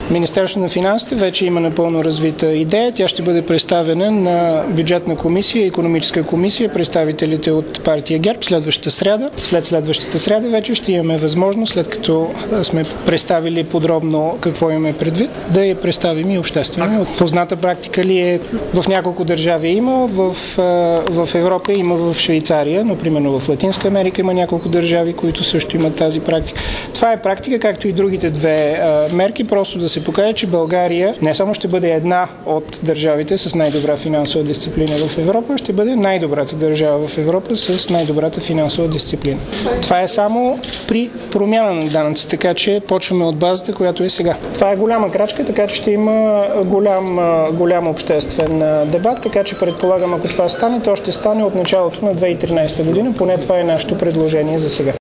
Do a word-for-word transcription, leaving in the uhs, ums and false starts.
Министерството на финансите вече има напълно развита идея. Тя ще бъде представена на бюджетна комисия и икономическа комисия, представителите от партия ГЕРБ следващата сряда. След следващата сряда вече ще имаме възможност, след като сме представили подробно какво имаме предвид, да я представим и обществено. Позната практика ли е? В няколко държави има, в, в Европа има, в Швейцария, но примерно в Латинска Америка има няколко държави, които също имат тази практика. Това е практика, както и другите две а, мерки, просто да се покаже, че България не само ще бъде една от държавите с най-добра финансова дисциплина в Европа, ще бъде най-добрата държава в Европа с най-добрата финансова дисциплина. Това е само при промяна на данъци, така че почваме от базата, която е сега. Това е голяма крачка, така че ще има голям, голям обществен дебат, така че предполагам, ако това стане, то ще стане от началото на две хиляди и тринадесета година, поне това е нашето предложение за сега.